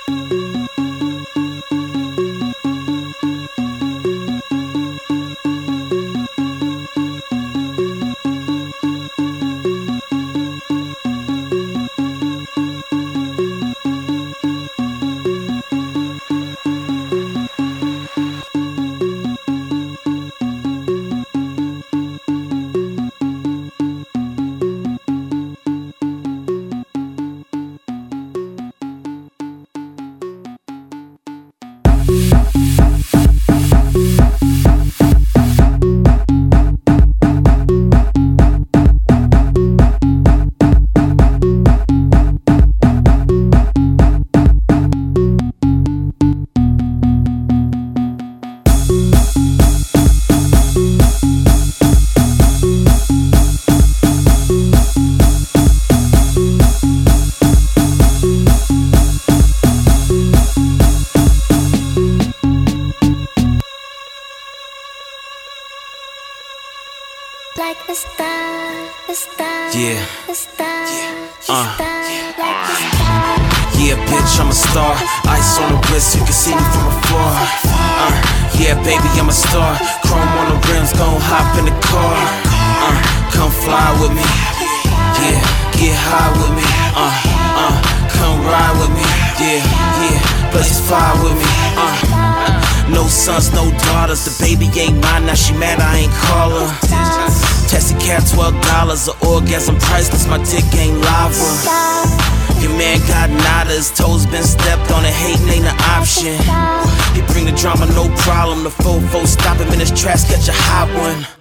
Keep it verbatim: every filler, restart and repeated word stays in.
Like a star, a star, yeah, a star, yeah, uh, like a star. Yeah, bitch, I'm a star. Ice on the wrist, you can see me from afar. Uh, yeah, baby, I'm a star. Chrome on the rims, gon' hop in the car. Uh, come fly with me. Yeah, get high with me. Uh, uh, come ride with me. Yeah, yeah, blaze fire with me. Uh, no sons, no daughters. The baby ain't mine, now she mad I ain't call her. Tested cap, twelve dollars. The orgasm priceless, my dick ain't lava. Your man got nada, his toes been stepped on, and hating ain't an option. He bring the drama, no problem. The fofo stop him in his tracks, catch a hot one.